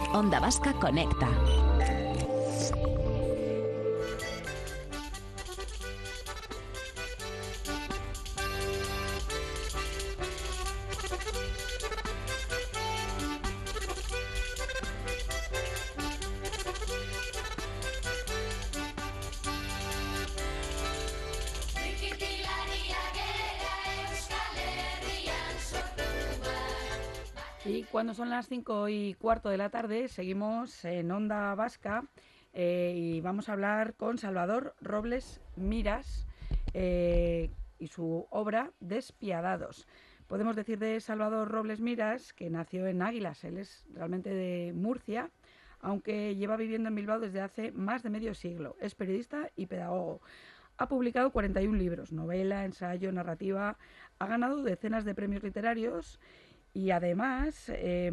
Onda Vasca Conecta. Y cuando son las 5:15 de la tarde, seguimos en Onda Vasca y vamos a hablar con Salvador Robles Miras y su obra Despiadados. Podemos decir de Salvador Robles Miras que nació en Águilas, él es realmente de Murcia, aunque lleva viviendo en Bilbao desde hace más de medio siglo. Es periodista y pedagogo. Ha publicado 41 libros, novela, ensayo, narrativa, ha ganado decenas de premios literarios. Y además,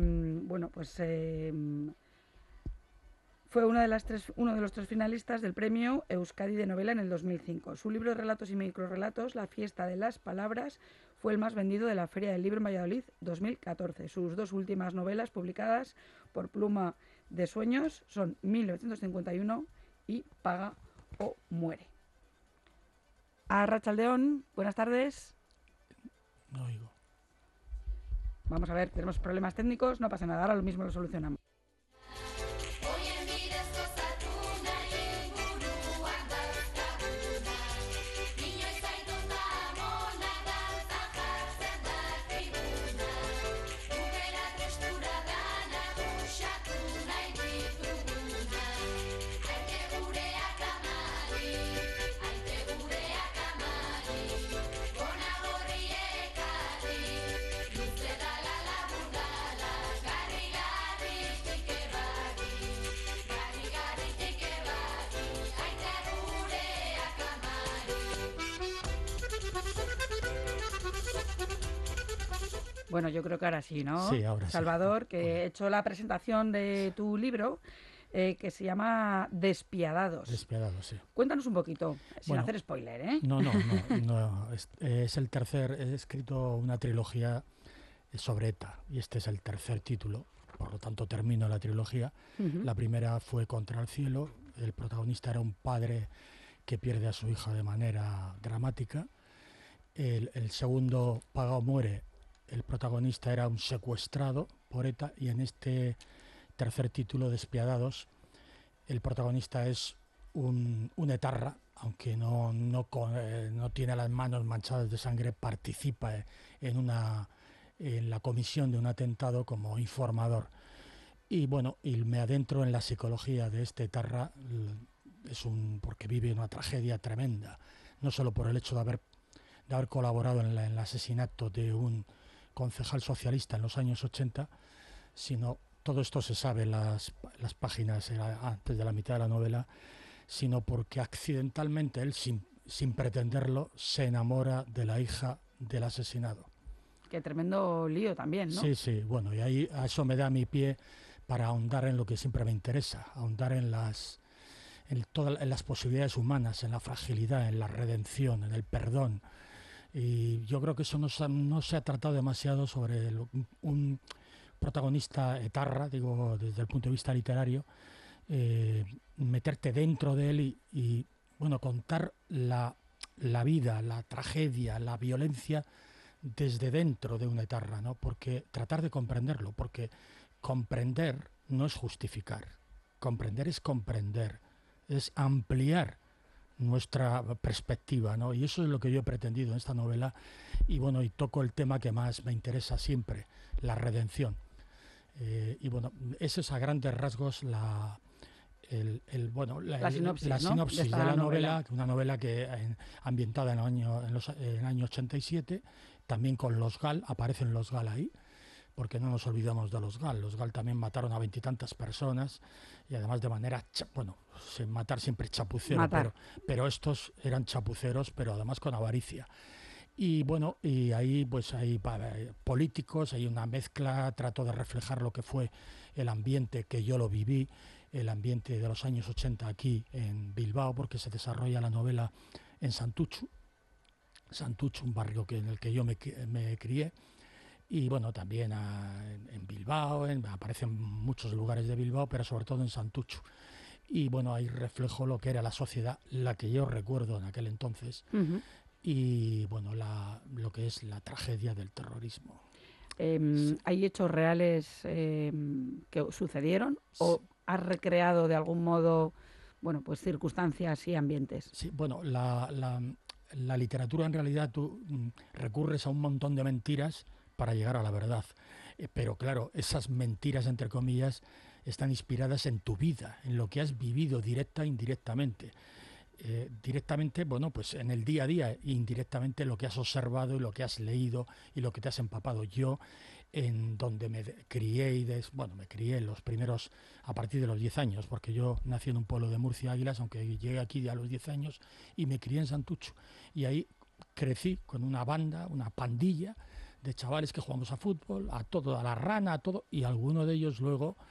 fue uno de los tres finalistas del premio Euskadi de novela en el 2005. Su libro de relatos y microrrelatos, La fiesta de las palabras, fue el más vendido de la Feria del Libro en Valladolid 2014. Sus dos últimas novelas publicadas por Pluma de Sueños son 1951 y Paga o muere. Arratsaldeon, buenas tardes. No oigo. Vamos a ver, tenemos problemas técnicos, no pasa nada, ahora lo mismo lo solucionamos. Bueno, yo creo que ahora sí, ¿no? Sí, ahora sí. Salvador, que he hecho la presentación de tu libro, que se llama Despiadados. Despiadados, sí. Cuéntanos un poquito, sin hacer spoiler, ¿eh? No. Es el tercer, he escrito una trilogía sobre ETA y este es el tercer título, por lo tanto termino la trilogía. La primera fue Contra el cielo, el protagonista era un padre que pierde a su hija de manera dramática. El segundo, Paga o muere, el protagonista era un secuestrado por ETA y en este tercer título, Despiadados, el protagonista es un etarra, aunque no tiene las manos manchadas de sangre, participa en la comisión de un atentado como informador. Y bueno, y me adentro en la psicología de este etarra, porque vive una tragedia tremenda, no solo por el hecho de haber colaborado en el asesinato de un concejal socialista en los años 80, sino, todo esto se sabe en las páginas antes de la mitad de la novela, sino porque accidentalmente él, sin pretenderlo, se enamora de la hija del asesinado. Qué tremendo lío también, ¿no? Sí, bueno, y ahí a eso me da mi pie para ahondar en lo que siempre me interesa, ahondar en las posibilidades humanas, en la fragilidad, en la redención, en el perdón. Y yo creo que eso no se ha tratado demasiado sobre un protagonista etarra, digo, desde el punto de vista literario, meterte dentro de él y bueno, contar la vida, la tragedia, la violencia desde dentro de un etarra, ¿no? Porque tratar de comprenderlo, porque comprender no es justificar, comprender es comprender, es ampliar nuestra perspectiva, ¿no? Y eso es lo que yo he pretendido en esta novela y bueno, y toco el tema que más me interesa siempre, la redención. Y bueno, eso es a grandes rasgos la sinopsis de la novela, una novela que ambientada en el año 87, también con los GAL, aparecen los GAL ahí, porque no nos olvidamos de los GAL. Los GAL también mataron a 20 y tantas personas y además de manera, sin matar siempre chapucero, pero estos eran chapuceros, pero además con avaricia. Y bueno, y ahí pues hay políticos, hay una mezcla, trato de reflejar lo que fue el ambiente que yo lo viví, el ambiente de los años 80 aquí en Bilbao, porque se desarrolla la novela en Santutxu, un barrio en el que yo me crié. Y bueno, también en Bilbao, aparece en muchos lugares de Bilbao, pero sobre todo en Santuchu. Y bueno, ahí reflejo lo que era la sociedad, la que yo recuerdo en aquel entonces, y bueno, lo que es la tragedia del terrorismo. Sí. ¿Hay hechos reales que sucedieron o has recreado de algún modo, bueno, pues circunstancias y ambientes? Sí, bueno, la literatura en realidad tú recurres a un montón de mentiras para llegar a la verdad. Pero claro, esas mentiras, entre comillas, están inspiradas en tu vida, en lo que has vivido directa e indirectamente. Directamente, bueno, pues en el día a día, indirectamente lo que has observado y lo que has leído y lo que te has empapado. Yo, en donde me crié me crié los primeros a partir de los 10 años, porque yo nací en un pueblo de Murcia, Águilas, aunque llegué aquí a los 10 años y me crié en Santucho. Y ahí crecí con una banda, una pandilla de chavales que jugamos a fútbol, a todo, a la rana, a todo, y alguno de ellos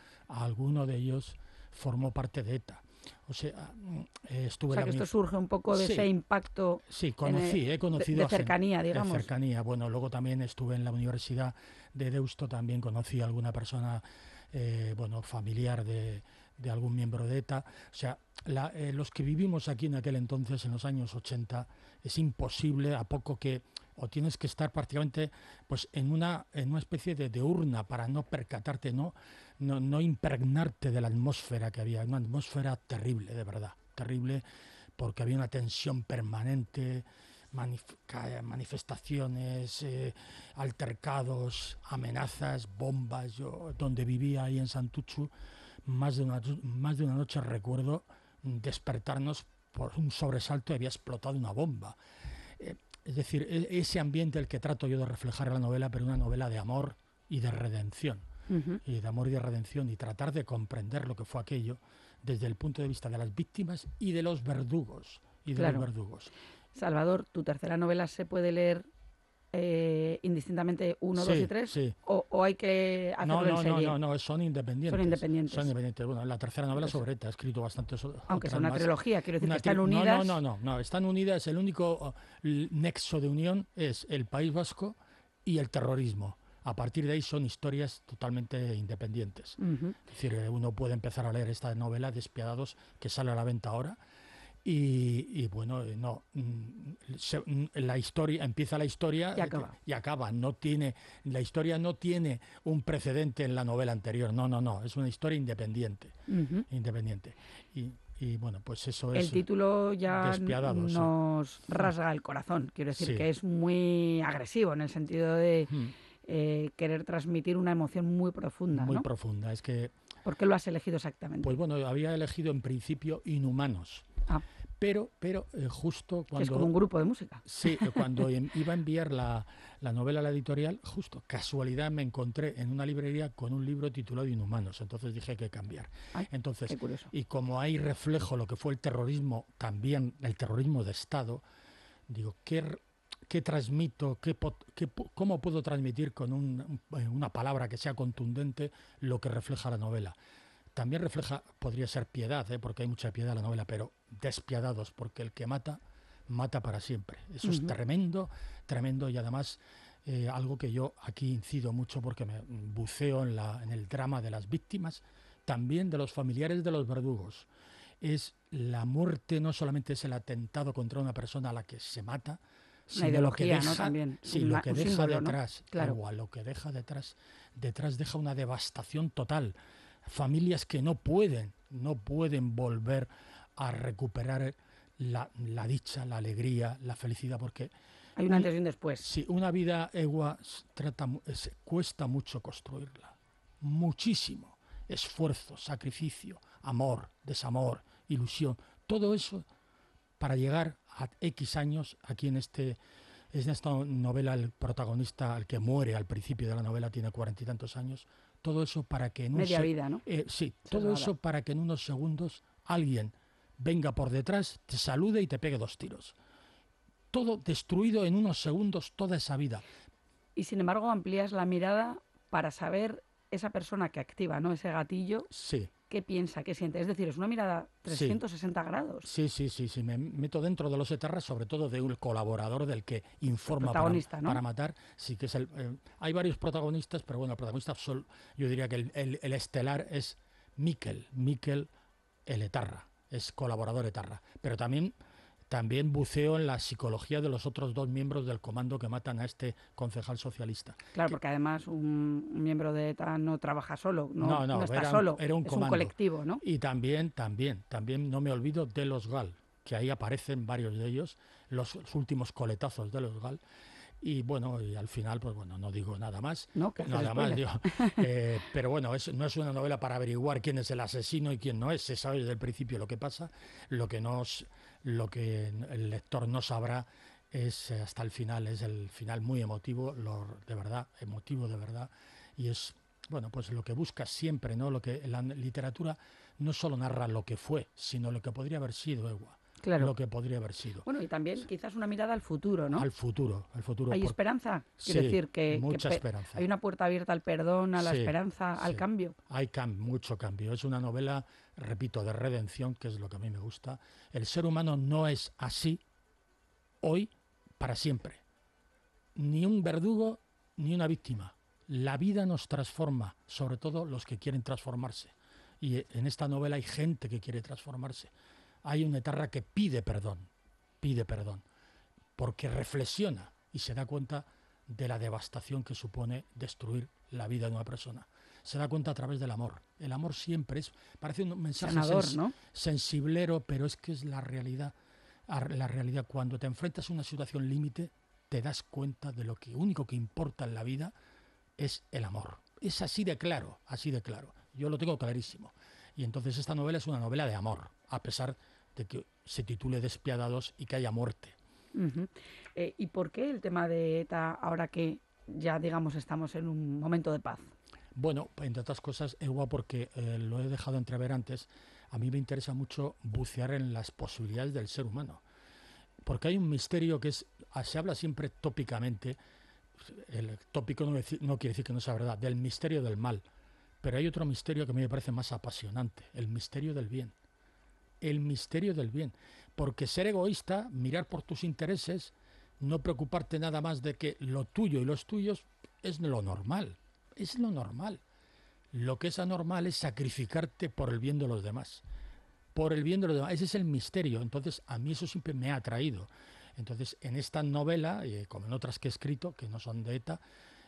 formó parte de ETA. O sea, estuve que esto surge un poco de ese impacto. Sí, he conocido de cercanía, digamos. De cercanía. Bueno, luego también estuve en la Universidad de Deusto, también conocí a alguna persona, familiar de algún miembro de ETA. O sea, los que vivimos aquí en aquel entonces, en los años 80, es imposible, a poco que o tienes que estar prácticamente pues en una especie de urna para no percatarte, no impregnarte de la atmósfera que había, una atmósfera terrible, de verdad, terrible, porque había una tensión permanente, manifestaciones, altercados, amenazas, bombas. Yo, donde vivía ahí en Santuchu, más de una noche recuerdo despertarnos por un sobresalto y había explotado una bomba. Es decir, ese ambiente el que trato yo de reflejar en la novela, pero una novela de amor y de redención. Y de amor y de redención, y tratar de comprender lo que fue aquello desde el punto de vista de las víctimas y de los verdugos. Salvador, ¿tu tercera novela se puede leer indistintamente 1, 2 y 3? Sí. ¿O hay que hacerlo en serie? No, son independientes. Son independientes. Bueno, la tercera novela sobre ETA, he escrito bastante sobre. Aunque sea una trilogía, quiero decir que están unidas. No, están unidas. El único nexo de unión es el País Vasco y el terrorismo. A partir de ahí son historias totalmente independientes. Es decir, uno puede empezar a leer esta novela, Despiadados, que sale a la venta ahora. Y bueno, la historia empieza y acaba. La historia no tiene un precedente en la novela anterior. No, es una historia independiente. Y bueno, pues eso es. El título ya Despiadados, nos rasga el corazón. Quiero decir que es muy agresivo en el sentido de querer transmitir una emoción muy profunda. Muy profunda. Es que. ¿Por qué lo has elegido exactamente? Pues bueno, había elegido en principio Inhumanos. Pero justo cuando... Es como un grupo de música. Sí, cuando iba a enviar la novela a la editorial, justo, casualidad, me encontré en una librería con un libro titulado Inhumanos. Entonces dije que cambiar. Entonces, qué curioso. Y como ahí reflejo lo que fue el terrorismo, también el terrorismo de Estado, digo, ¿qué transmito? ¿Cómo puedo transmitir con una palabra que sea contundente lo que refleja la novela? También podría ser piedad, porque hay mucha piedad en la novela, pero despiadados, porque el que mata para siempre. Eso es tremendo, y además algo que yo aquí incido mucho porque me buceo en el drama de las víctimas, también de los familiares de los verdugos. Es la muerte, no solamente es el atentado contra una persona a la que se mata, sino ideología, lo que deja, ¿no? También. Sí, lo que deja símbolo, detrás, ¿no? Claro. Lo que deja detrás deja una devastación total. Familias que no pueden volver a recuperar la dicha, la alegría, la felicidad, porque hay un antes y un después. Sí, una vida egua cuesta mucho construirla, muchísimo, esfuerzo, sacrificio, amor, desamor, ilusión, todo eso para llegar a X años. Aquí en esta novela el protagonista, el que muere al principio de la novela, tiene 40 y tantos años. Todo eso para que en media vida, ¿no? Todo eso para que en unos segundos alguien venga por detrás, te salude y te pegue 2 tiros. Todo destruido en unos segundos, toda esa vida. Y sin embargo amplías la mirada para saber esa persona que activa, ¿no? Ese gatillo. Sí. qué piensa, qué siente. Es decir, es una mirada 360 grados. Sí. Me meto dentro de los etarras, sobre todo de un colaborador del que informa protagonista, ¿no? para matar. Sí que es hay varios protagonistas, pero bueno, el protagonista yo diría que el estelar es Mikel el etarra, es colaborador etarra. Pero también buceo en la psicología de los otros 2 miembros del comando que matan a este concejal socialista. Claro, porque además un miembro de ETA no trabaja solo, no está solo, era un es comando. un colectivo, ¿no? Y también no me olvido de los GAL, que ahí aparecen varios de ellos, los últimos coletazos de los GAL. Y bueno, y al final, pues bueno, no digo nada más. No, que nada más digo. Pero bueno, no es una novela para averiguar quién es el asesino y quién no es. Se sabe desde el principio lo que pasa. Lo que el lector no sabrá es hasta el final. Es el final muy emotivo, emotivo de verdad. Y es, bueno, pues lo que busca siempre, ¿no? Lo que la literatura no solo narra lo que fue, sino lo que podría haber sido, Ewa. Claro. Lo que podría haber sido. Bueno, y también quizás una mirada al futuro, ¿no? Al futuro. ¿Hay esperanza? Quiere decir que mucha esperanza. Hay una puerta abierta al perdón, a la esperanza, al cambio. Hay mucho cambio. Es una novela, repito, de redención, que es lo que a mí me gusta. El ser humano no es así hoy para siempre. Ni un verdugo, ni una víctima. La vida nos transforma, sobre todo los que quieren transformarse. Y en esta novela hay gente que quiere transformarse. Hay una etarra que pide perdón, porque reflexiona y se da cuenta de la devastación que supone destruir la vida de una persona. Se da cuenta a través del amor. El amor siempre parece un mensaje ¿no? sensiblero, pero es que es la realidad. La realidad, cuando te enfrentas a una situación límite, te das cuenta de lo único que importa en la vida es el amor. Es así de claro, Yo lo tengo clarísimo. Y entonces esta novela es una novela de amor, a pesar de que se titule Despiadados y que haya muerte. Uh-huh. ¿Y por qué el tema de ETA ahora que ya, digamos, estamos en un momento de paz? Bueno, entre otras cosas, Ewa, porque lo he dejado entrever antes, a mí me interesa mucho bucear en las posibilidades del ser humano. Porque hay un misterio que se habla siempre tópicamente, el tópico no quiere decir que no sea verdad, del misterio del mal. Pero hay otro misterio que a mí me parece más apasionante, el misterio del bien. El misterio del bien. Porque ser egoísta, mirar por tus intereses, no preocuparte nada más de que lo tuyo y los tuyos es lo normal. Es lo normal. Lo que es anormal es sacrificarte por el bien de los demás. Por el bien de los demás. Ese es el misterio. Entonces, a mí eso siempre me ha atraído. Entonces, en esta novela, como en otras que he escrito, que no son de ETA,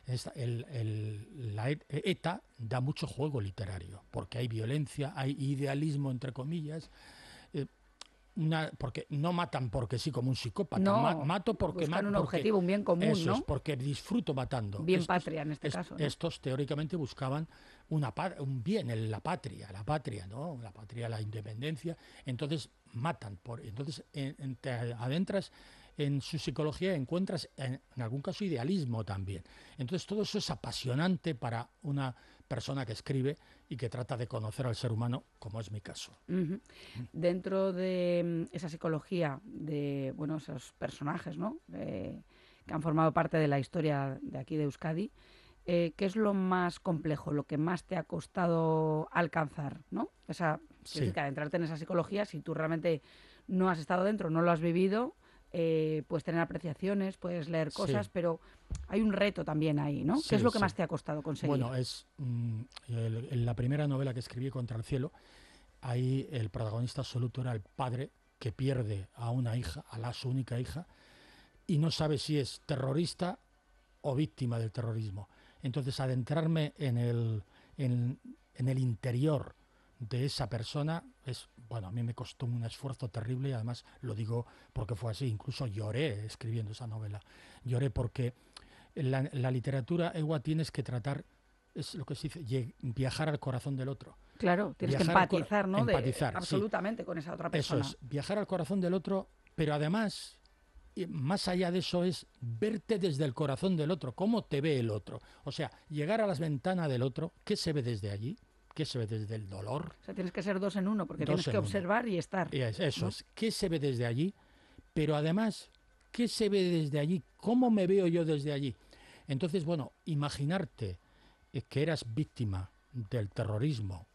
la ETA da mucho juego literario, porque hay violencia, hay idealismo, entre comillas, porque no matan porque sí, como un psicópata. No, mato porque buscan un objetivo, un bien común, eso ¿no? es, porque disfruto matando. Bien patria, en este caso, ¿no? Estos teóricamente buscaban un bien, la patria, ¿no? La patria, la independencia. Entonces matan. Entonces te adentras en su psicología, encuentras en algún caso idealismo también. Entonces todo eso es apasionante para una persona que escribe y que trata de conocer al ser humano, como es mi caso. Uh-huh. Dentro de esa psicología de esos personajes, ¿no? Que han formado parte de la historia de aquí de Euskadi, ¿qué es lo más complejo, lo que más te ha costado alcanzar, ¿no? Significa adentrarte en esa psicología, si tú realmente no has estado dentro, no lo has vivido, puedes tener apreciaciones, puedes leer cosas, pero hay un reto también ahí, ¿no? ¿Qué es lo que más te ha costado conseguir? Bueno, en la primera novela que escribí, Contra el cielo, ahí el protagonista absoluto era el padre que pierde a una hija, su única hija, y no sabe si es terrorista o víctima del terrorismo. Entonces, adentrarme en el interior de esa persona a mí me costó un esfuerzo terrible y además lo digo porque fue así. Incluso lloré escribiendo esa novela. Lloré porque la literatura, Ewa, tienes que tratar, es lo que se dice, viajar al corazón del otro. Claro, tienes que empatizar, ¿no? Empatizar, absolutamente con esa otra persona. Eso es, viajar al corazón del otro, pero además, más allá de eso, es verte desde el corazón del otro, cómo te ve el otro. O sea, llegar a las ventanas del otro, ¿qué se ve desde allí? ¿Qué se ve desde el dolor? O sea, tienes que ser 2 en 1, porque tienes que observar y estar. Eso es. ¿Qué se ve desde allí? Pero además, ¿qué se ve desde allí? ¿Cómo me veo yo desde allí? Entonces, imaginarte que eras víctima del terrorismo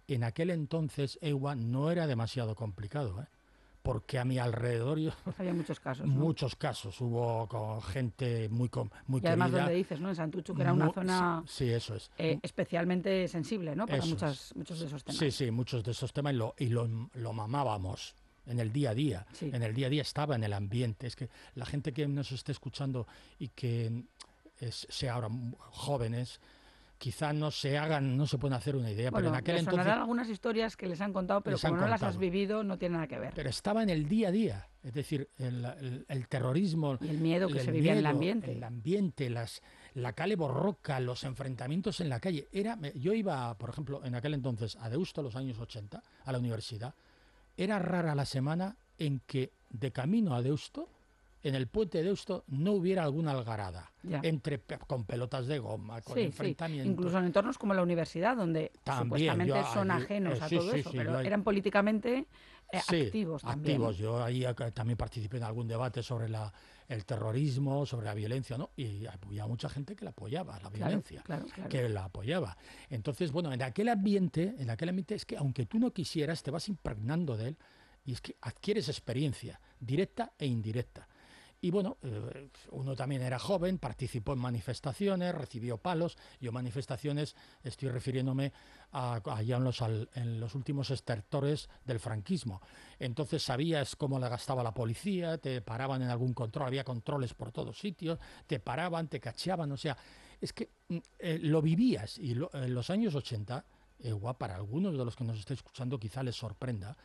en aquel entonces, EUA no era demasiado complicado, ¿eh? Porque a mi alrededor había muchos casos, ¿no? Muchos casos, hubo con gente muy y además querida. donde dices, ¿no? En Santuchu, que era una zona sí, eso es. especialmente sensible, ¿no? Para Eso es. muchos de esos temas. Sí, muchos de esos temas lo mamábamos en el día a día. Sí. En el día a día estaba en el ambiente. Es que la gente que nos esté escuchando y que sea ahora jóvenes, quizá no se pueden hacer una idea, bueno, pero en aquel entonces sonarán algunas historias que les han contado, pero como no las has vivido, no tiene nada que ver. Pero estaba en el día a día, es decir, el terrorismo, y el miedo que se vivía en el ambiente. El ambiente, la calle borroca, los enfrentamientos en la calle. Yo iba, por ejemplo, en aquel entonces a Deusto, los años 80, a la universidad. Era rara la semana en que de camino a Deusto, en el puente de Deusto, no hubiera alguna algarada, con pelotas de goma, con enfrentamientos. Incluso en entornos como la universidad, donde supuestamente son ajenos a todo eso, pero eran políticamente activos también. Activos. Yo ahí también participé en algún debate sobre el terrorismo, sobre la violencia, ¿no? Y había mucha gente que la apoyaba, la violencia, claro. que la apoyaba. Entonces, bueno, en aquel ambiente es que aunque tú no quisieras, te vas impregnando de él y es que adquieres experiencia directa e indirecta. Y bueno, uno también era joven, participó en manifestaciones, recibió palos. Yo manifestaciones, estoy refiriéndome allá en los últimos estertores del franquismo. Entonces sabías cómo le gastaba la policía, te paraban en algún control, había controles por todos sitios, te paraban, te cacheaban, o sea, es que lo vivías. Y en los años 80, para algunos de los que nos estén escuchando quizá les sorprenda,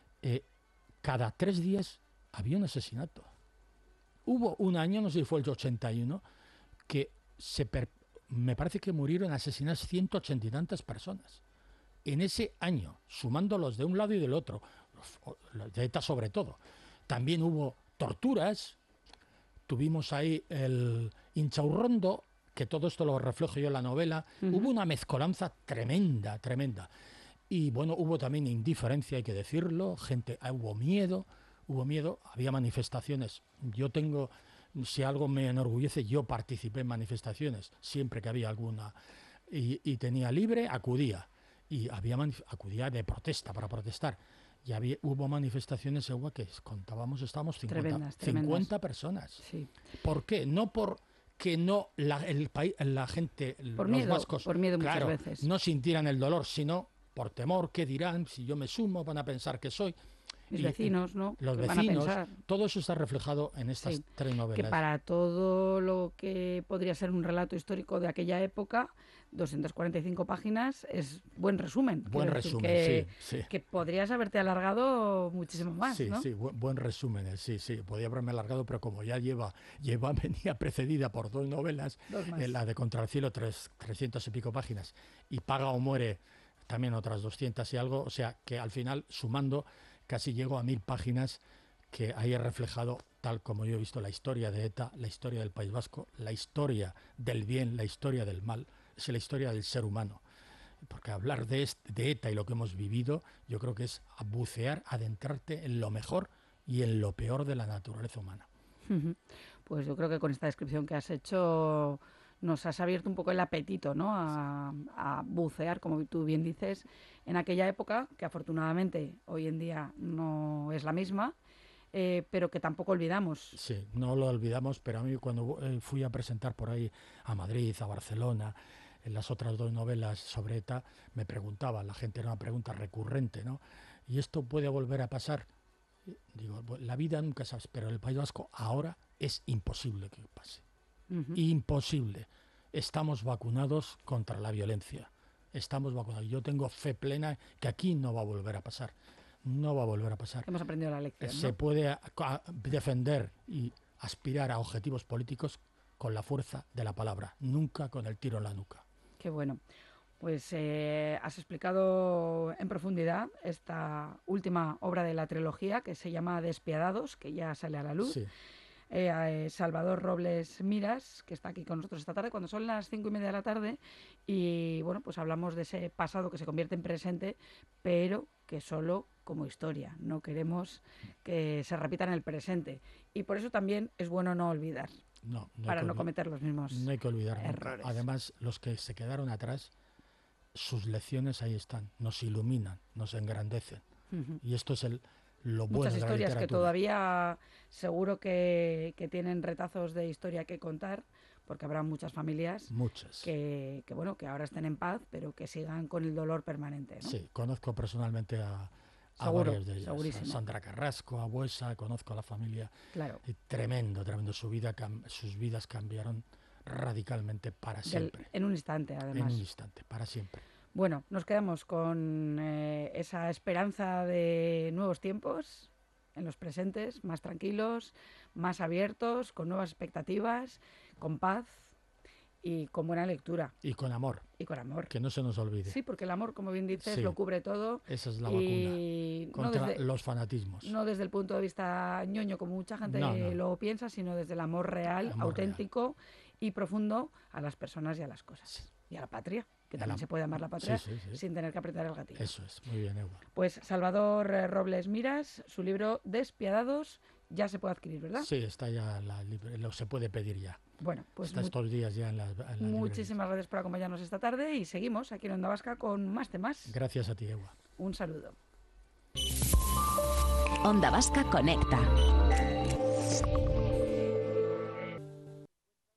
cada 3 días había un asesinato. Hubo un año, no sé si fue el 81, que me parece que murieron asesinadas 180 y tantas personas. En ese año, sumándolos de un lado y del otro, de ETA sobre todo. También hubo torturas, tuvimos ahí el Inchaurrondo, que todo esto lo reflejo yo en la novela. Hubo una mezcolanza tremenda. Y bueno, hubo también indiferencia, hay que decirlo, hubo miedo, había manifestaciones. Si algo me enorgullece, yo participé en manifestaciones, siempre que había alguna, y tenía libre, acudía. Y acudía de protesta, para protestar. Y hubo manifestaciones igual que contábamos, estábamos 50 personas. Sí. ¿Por qué? No porque no la gente, los vascos, por miedo muchas veces, no sintieran el dolor, sino por temor, ¿qué dirán? Si yo me sumo, van a pensar que soy... Mis vecinos, ¿no? Los vecinos, todo eso está reflejado en estas 3 novelas. Que para todo lo que podría ser un relato histórico de aquella época, 245 páginas es buen resumen. Buen resumen, sí. Que podrías haberte alargado muchísimo más, ¿no? Sí, buen resumen, sí. Podía haberme alargado, pero como ya venía precedida por 2 novelas, la de Contra el cielo, 300 y pico páginas, y Paga o muere, también otras 200 y algo, o sea, que al final, sumando, casi llego a 1000 páginas, que ahí he reflejado, tal como yo he visto, la historia de ETA, la historia del País Vasco, la historia del bien, la historia del mal, es la historia del ser humano. Porque hablar de ETA y lo que hemos vivido, yo creo que es bucear, adentrarte en lo mejor y en lo peor de la naturaleza humana. Pues yo creo que con esta descripción que has hecho nos has abierto un poco el apetito, ¿no? A bucear, como tú bien dices, en aquella época, que afortunadamente hoy en día no es la misma, pero que tampoco olvidamos. Sí, no lo olvidamos, pero a mí cuando fui a presentar por ahí a Madrid, a Barcelona, en las otras 2 novelas sobre ETA, me preguntaba, la gente era una pregunta recurrente, ¿no? ¿Y esto puede volver a pasar? Digo, la vida nunca sabes, pero en el País Vasco ahora es imposible que pase. Imposible. Estamos vacunados contra la violencia. Estamos vacunados. Yo tengo fe plena que aquí no va a volver a pasar. No va a volver a pasar. Hemos aprendido la lección, ¿no? Se puede defender y aspirar a objetivos políticos con la fuerza de la palabra, nunca con el tiro en la nuca. Qué bueno. Pues has explicado en profundidad esta última obra de la trilogía, que se llama Despiadados, que ya sale a la luz. Sí. Salvador Robles Miras, que está aquí con nosotros esta tarde, cuando son las 5:30 de la tarde, y bueno, pues hablamos de ese pasado que se convierte en presente, pero que solo como historia, no queremos que se repita en el presente, y por eso también es bueno no olvidar, para no cometer los mismos no hay que olvidar errores. Nunca. Además, los que se quedaron atrás sus lecciones ahí están, nos iluminan, nos engrandecen. Y esto es lo bueno Muchas de la historias literatura. que todavía seguro que tienen retazos de historia que contar, porque habrá muchas familias que ahora estén en paz, pero que sigan con el dolor permanente, ¿no? Sí, conozco personalmente a Seguro, varias de ellas. segurísimo. A Sandra Carrasco, a Buesa, conozco a la familia. Claro. Y tremendo. Sus vidas cambiaron radicalmente para siempre. En un instante, además. En un instante, para siempre. Bueno, nos quedamos con esa esperanza de nuevos tiempos en los presentes, más tranquilos, más abiertos, con nuevas expectativas, con paz y con buena lectura. Y con amor. Y con amor. Que no se nos olvide. Sí, porque el amor, como bien dices, lo cubre todo. Esa es la vacuna contra los fanatismos. No desde el punto de vista ñoño, como mucha gente lo piensa, sino desde el amor real, auténtico y profundo a las personas y a las cosas. Sí. Y a la patria, que también se puede amar la patria sin tener que apretar el gatillo. Eso es, muy bien, Ewa. Pues Salvador Robles Miras, su libro Despiadados, ya se puede adquirir, ¿verdad? Sí, está ya, se puede pedir ya. Bueno, pues está estos días ya en la muchísimas gracias por acompañarnos esta tarde y seguimos aquí en Onda Vasca con más temas. Gracias a ti, Ewa. Un saludo. Onda Vasca Conecta.